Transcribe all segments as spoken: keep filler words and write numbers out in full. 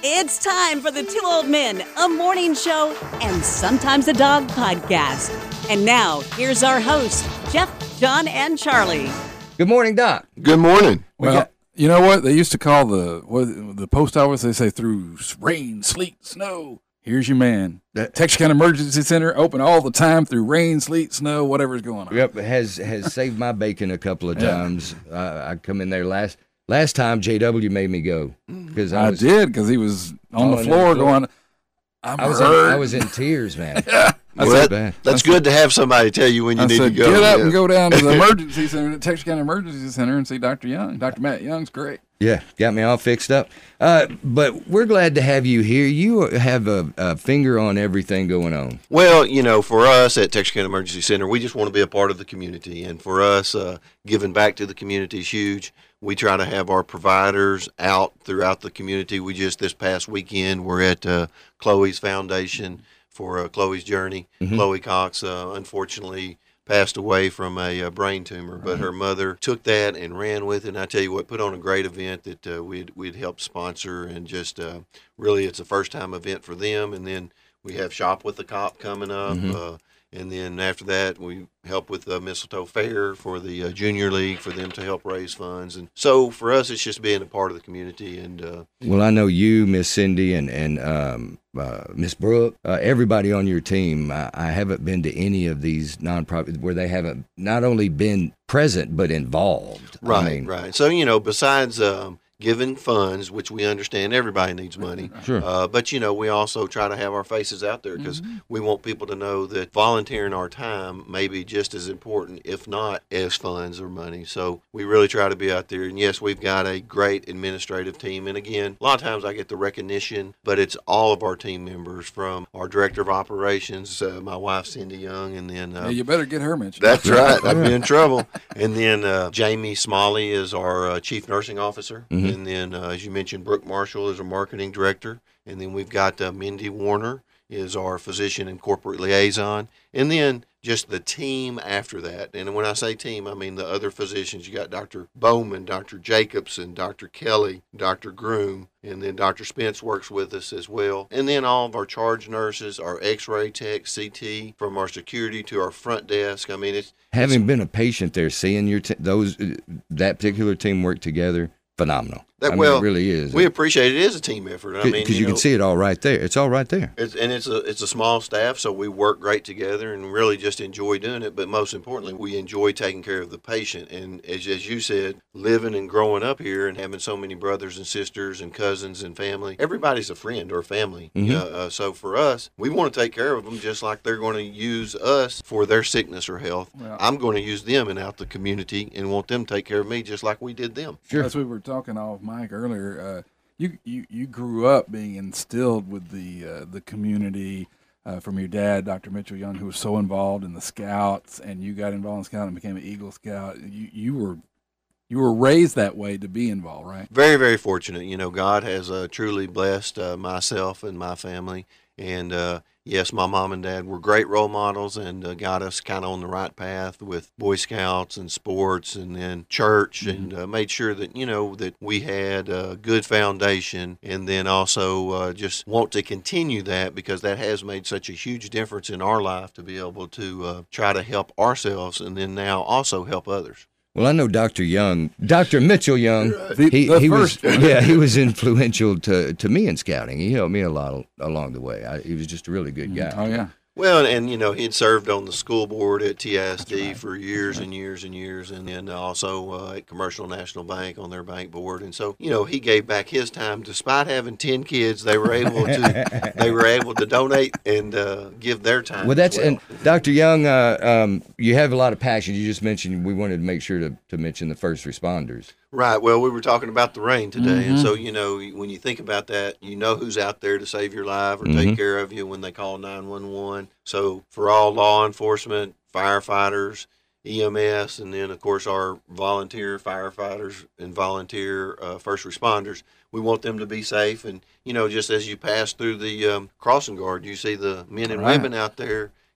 It's time for the Two Old Men, a morning show, and sometimes a dog podcast. And now, here's our hosts, Jeff, John, and Charlie. Good morning, Doc. Good morning. Well, we got, you know what? They used to call the what, the post office, they say through rain, sleet, snow. Here's your man. That Texas County Emergency Center, open all the time through rain, sleet, snow, whatever's going on. Yep, has has saved my bacon a couple of Yeah. times. Uh, I come in there last last time. J W made me go because I, I was, did because he was on the on the floor floor. going, I'm I was in, hurt. I was in tears, man. yeah. I Well, said, that, that's good to have somebody tell you when you I need said, to go. get up Yeah. and go down to the emergency center, the Texas County Emergency Center, and see Doctor Young. Doctor Matt Young's great. Yeah, got me all fixed up. Uh, but we're glad to have you here. You have a, a finger on everything going on. Well, you know, for us at Texas County Emergency Center, we just want to be a part of the community. And for us, uh, giving back to the community is huge. We try to have our providers out throughout the community. We just, this past weekend, we're at uh, Chloe's Foundation for uh, Chloe's Journey. Mhm. Chloe Cox, uh, unfortunately, passed away from a, uh brain tumor, but her mother took that and ran with it. And I tell you what, put on a great event that uh, we'd, we'd helped sponsor, and just uh, really it's a first time event for them. And then we have Shop with the Cop coming up. Mhm. Uh, and then after that, we help with the Mistletoe Fair for the uh, Junior League for them to help raise funds. And so for us, it's just being a part of the community. And uh, Well, I know you, Miss Cindy, and and um, uh, Miss Brooke, uh, everybody on your team. I, I haven't been to any of these nonprofits where they haven't not only been present but involved. I right, mean, right. So, you know, besides um, giving funds, which we understand everybody needs money. Sure. Uh, but, you know, we also try to have our faces out there because we want people to know that volunteering our time may be just as important, if not as funds or money. So we really try to be out there. And, yes, we've got a great administrative team. And, again, a lot of times I get the recognition, but it's all of our team members, from our director of operations, uh, my wife, Cindy Young, and then uh, Yeah, you better get her mentioned. that's right. I'd be in trouble. And then uh, Jamie Smalley is our uh, chief nursing officer. Mhm. And then, uh, as you mentioned, Brooke Marshall is our marketing director. And then we've got uh, Mindy Warner is our physician and corporate liaison. And then just the team after that. And when I say team, I mean the other physicians. You got Doctor Bowman, Doctor Jacobson, Doctor Kelly, Doctor Groom, and then Doctor Spence works with us as well. And then all of our charge nurses, our x-ray tech, C T, from our security to our front desk. I mean, it's Having been a patient there, seeing your t- those uh, that particular team work together, phenomenal. That- I mean, well, it really is. we appreciate it. It is a team effort. I mean, Because you, know, can see it all right there. It's all right there. It's, and it's a it's a small staff, so we work great together and really just enjoy doing it. But most importantly, we enjoy taking care of the patient. And as, as you said, living and growing up here and having so many brothers and sisters and cousins and family, everybody's a friend or family. Mhm. Uh, uh, so for us, we want to take care of them just like they're going to use us for their sickness or health. Well- I'm going to use them and out the community and want them to take care of me just like we did them. Sure. As we were talking off mic earlier, uh, you, you you grew up being instilled with the uh, the community uh, from your dad, Doctor Mitchell Young, who was so involved in the Scouts, and you got involved in Scout and became an Eagle Scout. You you were you were raised that way to be involved, right? Very, very fortunate. You know, God has uh, truly blessed uh, myself and my family. And uh, yes, my mom and dad were great role models and uh, got us kind of on the right path with Boy Scouts and sports and then church, and uh, made sure that, you know, that we had a good foundation, and then also uh, just want to continue that because that has made such a huge difference in our life to be able to uh, try to help ourselves and then now also help others. Well, I know Doctor Young, Doctor Mitchell Young. The- he the he was first- yeah he was influential to, to me in scouting. He helped me a lot along the way. I, he was just a really good guy. Oh yeah. Well, and, you know, he'd served on the school board at T I S D for years and years and years, and then also uh, at Commercial National Bank on their bank board. And so, you know, he gave back his time. Despite having ten kids, they were able to they were able to donate and uh, give their time. Well, that's as well. and Doctor Young. Uh, um, you have a lot of passion. You just mentioned we wanted to make sure to, to mention the first responders. Right. Well, we were talking about the rain today. And so, you know, when you think about that, you know who's out there to save your life or take care of you when they call nine one one. So for all law enforcement, firefighters, E M S, and then, of course, our volunteer firefighters and volunteer uh, first responders, we want them to be safe. And, you know, just as you pass through the um, crossing guard, you see the men and Right. women out there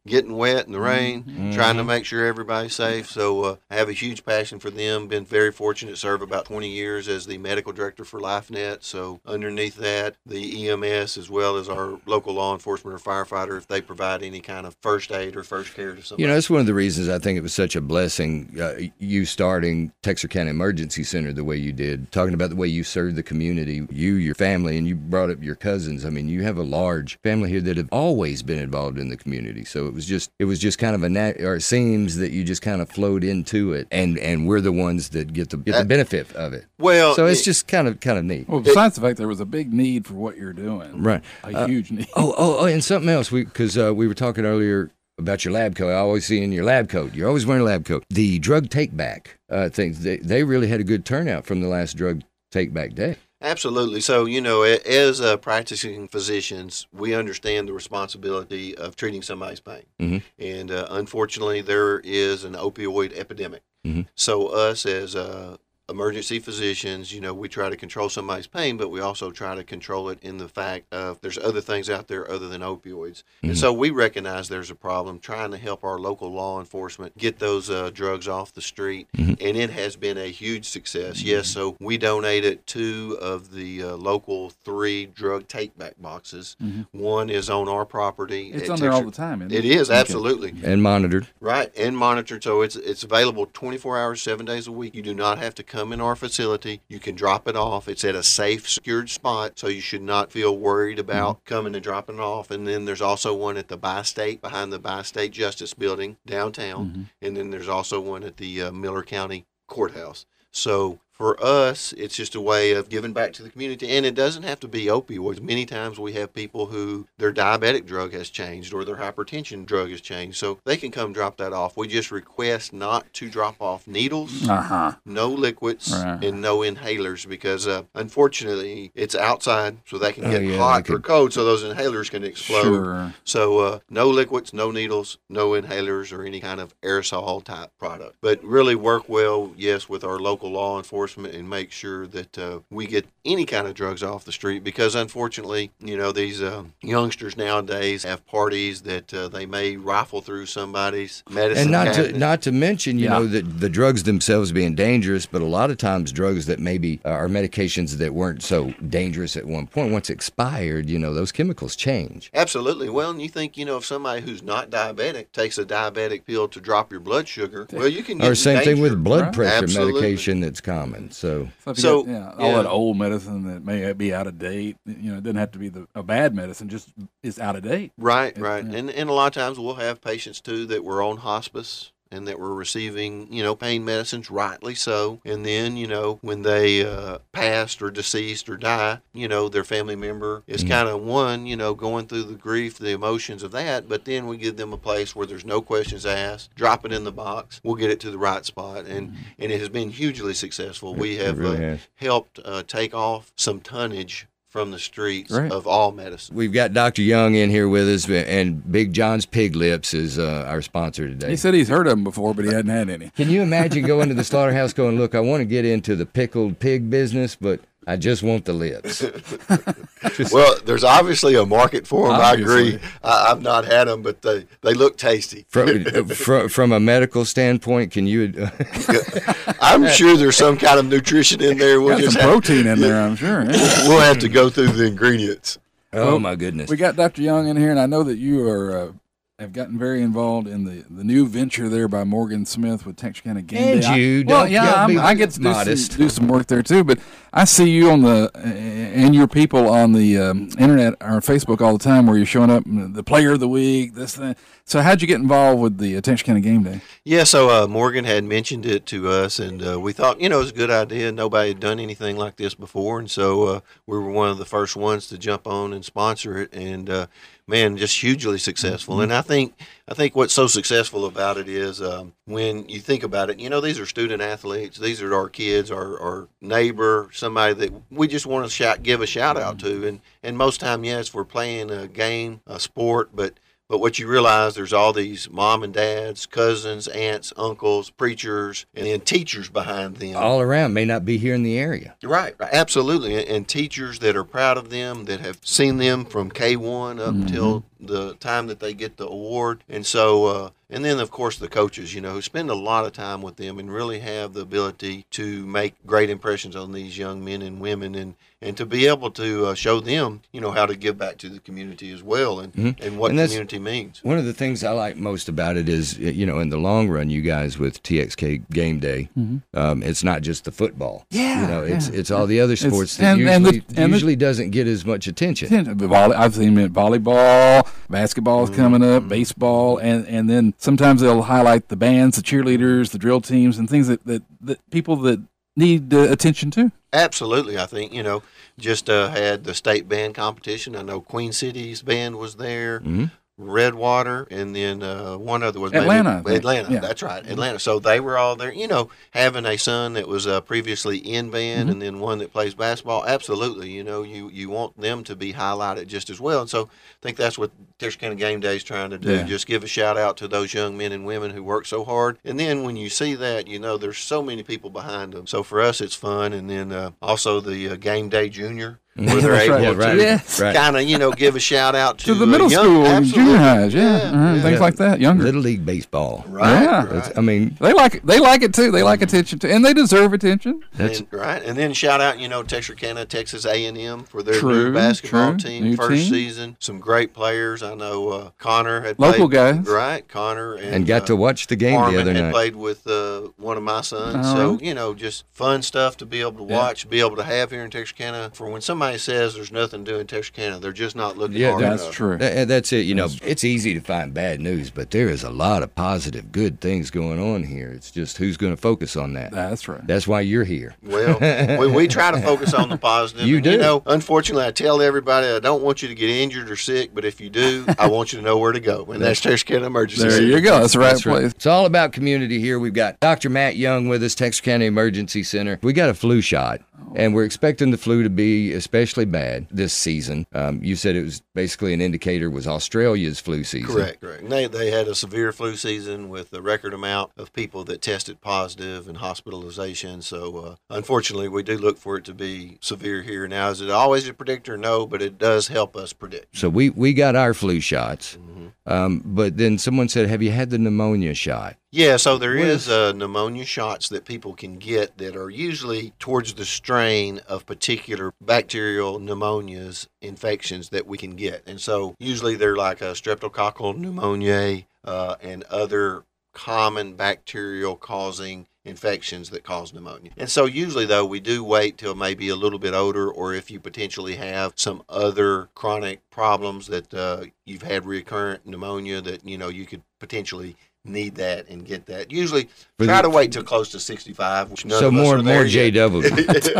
getting wet in the rain, Mm-hmm. trying to make sure everybody's safe. So uh, I have a huge passion for them. Been very fortunate to serve about twenty years as the medical director for LifeNet. So underneath that, the E M S as well as our local law enforcement or firefighter, if they provide any kind of first aid or first care to somebody. You know, that's one of the reasons I think it was such a blessing, uh, you starting Texarkana Emergency Center the way you did, talking about the way you served the community, you, your family, and you brought up your cousins. I mean, you have a large family here that have always been involved in the community. So it was just, it was just kind of a, nat- or it seems that you just kind of flowed into it, and, and we're the ones that get the get the benefit of it. Well, so it's it, just kind of kind of neat. Well, besides the fact there was a big need for what you're doing, Right. A Uh, huge need. Oh, oh, oh, and something else, we because uh, we were talking earlier about your lab coat. I always see in your lab coat, you're always wearing a lab coat. The drug take back uh, things, they, they really had a good turnout from the last drug take back day. Absolutely. So, you know, as uh, practicing physicians, we understand the responsibility of treating somebody's pain. Mm-hmm. And uh, unfortunately, there is an opioid epidemic. Mm-hmm. So us as uh, emergency physicians, you know, we try to control somebody's pain, but we also try to control it in the fact of there's other things out there other than opioids. Mm-hmm. And so we recognize there's a problem, trying to help our local law enforcement get those uh, drugs off the street. Mm-hmm. And it has been a huge success. Yes, so we donated two of the uh, local three drug take-back boxes. Mm-hmm. One is on our property. It's at on there all Texas- the time, isn't It it? is, Okay. absolutely. And monitored. Right, and monitored. So it's it's available twenty-four hours, seven days a week. You do not have to come in our facility. You can drop it off. It's at a safe, secured spot, so you should not feel worried about mm-hmm. coming and dropping it off. And then there's also one at the Bi-State, behind the Bi-State Justice Building downtown. Mm-hmm. And then there's also one at the uh, Miller County Courthouse. So for us, it's just a way of giving back to the community. And it doesn't have to be opioids. Many times we have people who their diabetic drug has changed or their hypertension drug has changed. So they can come drop that off. We just request not to drop off needles, uh-huh. no liquids, right. and no inhalers because, uh, unfortunately, it's outside, so they can get oh, yeah, hot could... or cold, so those inhalers can explode. Sure. So uh, no liquids, no needles, no inhalers, or any kind of aerosol-type product. But really work well, yes, with our local law enforcement and make sure that uh, we get any kind of drugs off the street because unfortunately, you know, these uh, youngsters nowadays have parties that uh, they may rifle through somebody's medicine and not cabinet. to not to mention, you yeah. know, that the drugs themselves being dangerous, but a lot of times drugs that maybe uh, are medications that weren't so dangerous at one point, once expired, you know, those chemicals change. Absolutely. Well, and you think, you know, if somebody who's not diabetic takes a diabetic pill to drop your blood sugar, well, you can get Or same thing with blood Right. pressure Absolutely. medication that's common. So, So, if you So, got, yeah, all yeah. that old medicine that may be out of date, you know, it doesn't have to be the a bad medicine, just is out of date. Right, It- right. yeah. And and a lot of times we'll have patients too that were on hospice and that were receiving, you know, pain medicines, rightly so. And then, you know, when they uh, passed or deceased or die, you know, their family member is Mhm. kind of one, you know, going through the grief, the emotions of that. But then we give them a place where there's no questions asked, drop it in the box, we'll get it to the right spot. And, and it has been hugely successful. We it have really uh, has. helped uh, take off some tonnage from the streets Right. of all medicine. we've got Doctor Young in here with us, and Big John's Pig Lips is uh, our sponsor today. He said he's heard of them before, but he hadn't had any. Can you imagine going to the slaughterhouse going, look, I want to get into the pickled pig business, but I just want the lips. Just- Well, there's obviously a market for them. I Obviously. agree. I, I've not had them, but they, they look tasty. from, from, from a medical standpoint, can you... I'm sure there's some kind of nutrition in there. We'll Got just some have, protein in there, I'm sure. Yeah. we'll have to go through the ingredients. oh, Well, my goodness. We got Doctor Young in here, and I know that you are uh, have gotten very involved in the, the new venture there by Morgan Smith with Texarkana Game And Day. I- you, well, don't- yeah, don't be I'm, I get to do modest. some, do some work there too. But I see you on the uh, and your people on the um, internet or Facebook all the time, where you're showing up, the Player of the Week, this thing. So how'd you get involved with the uh, Texarkana Game Day? Yeah, so uh, Morgan had mentioned it to us, and uh, we thought, you know, it was a good idea. Nobody had done anything like this before, and so uh, we were one of the first ones to jump on and sponsor it. And uh, man, just hugely successful. Mm-hmm. And I think I think what's so successful about it is um, when you think about it, you know, these are student athletes. These are our kids, our, our neighbor, somebody that we just want to shout, give a shout out to. And and most time, yes, we're playing a game, a sport, but But what you realize, there's all these mom and dads, cousins, aunts, uncles, preachers, and then teachers behind them. all around, may not be here in the area. Right, right, absolutely. And, and teachers that are proud of them, that have seen them from K one up Mhm. until the time that they get the award. And so, uh, and then, of course, the coaches, you know, who spend a lot of time with them and really have the ability to make great impressions on these young men and women, and, and to be able to uh, show them, you know, how to give back to the community as well, and, mm-hmm. and what and community means. One of the things I like most about it is, you know, in the long run, you guys with T X K Game Day, mm-hmm. um, it's not just the football. Yeah. You know, it's yeah. it's all the other sports it's, that and, usually, and the, and usually the, doesn't get as much attention. I've seen them at volleyball, basketball is coming up, baseball, and, and then sometimes they'll highlight the bands, the cheerleaders, the drill teams, and things that, that, that people that need uh, attention too. Absolutely. I think, you know, just uh, had the state band competition. I know Queen City's band was there. Mm-hmm. Redwater, and then uh, one other was Atlanta. Maybe, Atlanta, yeah. That's right, Atlanta. So they were all there. You know, having a son that was uh, previously in band, mm-hmm. and then one that plays basketball. Absolutely, you know, you, you want them to be highlighted just as well. And so I think that's what Texarkana Game Day is trying to do. Yeah. Just give a shout out to those young men and women who work so hard. And then when you see that, you know, there's so many people behind them. So for us, it's fun. And then uh, also the uh, Game Day Junior. Where they're able right. to right. yes. kind of, you know, give a shout out to, to the middle uh, young, school and absolutely. junior highs, yeah, yeah, uh-huh. yeah. things yeah. like that. Younger Little League baseball, right? Yeah. right. I mean, they like it. They like it too. They like attention too, and they deserve attention. That's and, right. And then shout out, you know, Texarkana, Texas A and M for their true, new basketball true. team, New first team. season. Some great players. I know uh, Connor had local played, guys, right? Connor and, and got uh, to watch the game Harmon the other had night. played with uh, one of my sons. Oh, so really? you know, just fun stuff to be able to watch, yeah. be able to have here in Texarkana. For when somebody says there's nothing to do in Texarkana, they're just not looking Yeah, hard that's enough. true. That, that's it. You know, it's easy to find bad news, but there is a lot of positive, good things going on here. It's just who's going to focus on that. That's right. That's why you're here. Well, we, we try to focus on the positive. You and, do. You know, unfortunately, I tell everybody I don't want you to get injured or sick, but if you do, I want you to know where to go. And that's Texarkana Emergency There Center. you go. That's the right That's place. right. It's all about community here. We've got Doctor Matt Young with us, Texarkana Emergency Center. We got a flu shot, and we're expecting the flu to be especially bad this season. Um, you said it was basically an indicator was Australia's flu season. Correct, correct. And they, they had a severe flu season with a record amount of people that tested positive and hospitalization. So, uh, unfortunately, we do look for it to be severe here. Now, is it always a predictor? No, but it does help us predict. So we, we got our flu shots, Mm-hmm. um, but then someone said, have you had the pneummonia shot? Yeah, so there What is is- uh, pneumonia shots that people can get that are usually towards the strain of particular bacterial pneumonias infections that we can get. And so usually they're like a streptococcal pneumonia uh, and other common bacterial causing infections that cause pneumonia. And so usually, though, we do wait till maybe a little bit older, or if you potentially have some other chronic problems that uh, you've had recurrent pneumonia that, you know, you could potentially need that and get that. Usually For try the- to wait till close to sixty-five. Which none So of us more are there more yet. J W.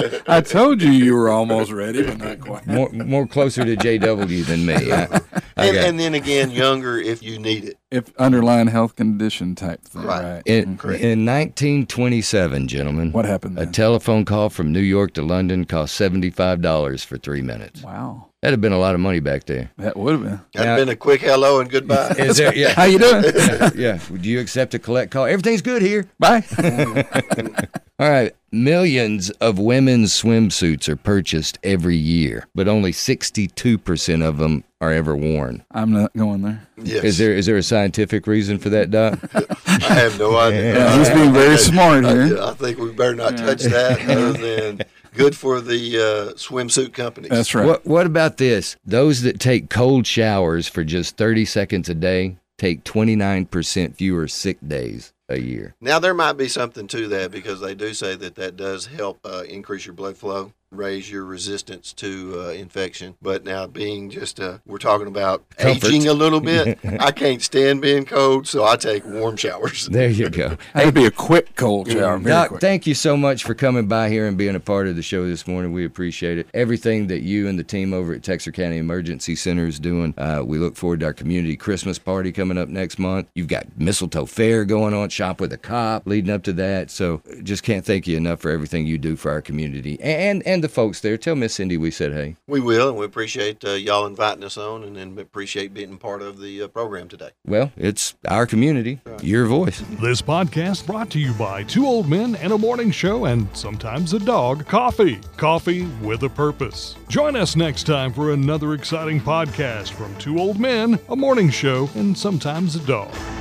I told you you were almost ready, but not quite. more more closer to J W than me. I, I And, got- and then again, younger if you need it. If underlying health condition type thing, Right. right? in, Okay. in nineteen twenty-seven, gentlemen, What happened a then? telephone call from New York to London cost seventy-five dollars for three minutes. Wow, That'd have been a lot of money back there. that would have been. That's Now- been a quick hello and goodbye. Is there? Yeah. How you doing? yeah, yeah. Would you accept a collect call? Everything's good here. Bye. All right. Millions of women's swimsuits are purchased every year, but only sixty-two percent of them are ever worn. I'm not going there. Yes. Is there is there a scientific reason for that, Doc? I have no idea. Yeah, he's being very smart I, here. I think we better not touch that other than good for the uh, swimsuit companies. That's right. What What about this? Those that take cold showers for just thirty seconds a day take twenty-nine percent fewer sick days a year. Now, there might be something to that because they do say that that does help uh, increase your blood flow, raise your resistance to uh, infection. But now being just, uh, we're talking about Comfort. aging a little bit. I can't stand being cold, so I take warm showers. There you go. That'd be a quick cold shower. Very Doc, quick. thank you so much for coming by here and being a part of the show this morning. We appreciate it. Everything that you and the team over at Texarkana Emergency Center is doing. Uh, we look forward to our community Christmas party coming up next month. You've got Mistletoe Fair going on, Shop with a Cop leading up to that. So just can't thank you enough for everything you do for our community and and and the folks there. Tell Miss Cindy we said hey. We will, and we appreciate uh, y'all inviting us on, and then appreciate being part of the uh, program today. Well, it's our community, right. Your voice. This podcast brought to you by Two Old Men and a Morning Show, and sometimes a dog. Coffee. Coffee with a purpose. Join us next time for another exciting podcast from Two Old Men, a Morning Show, and sometimes a dog.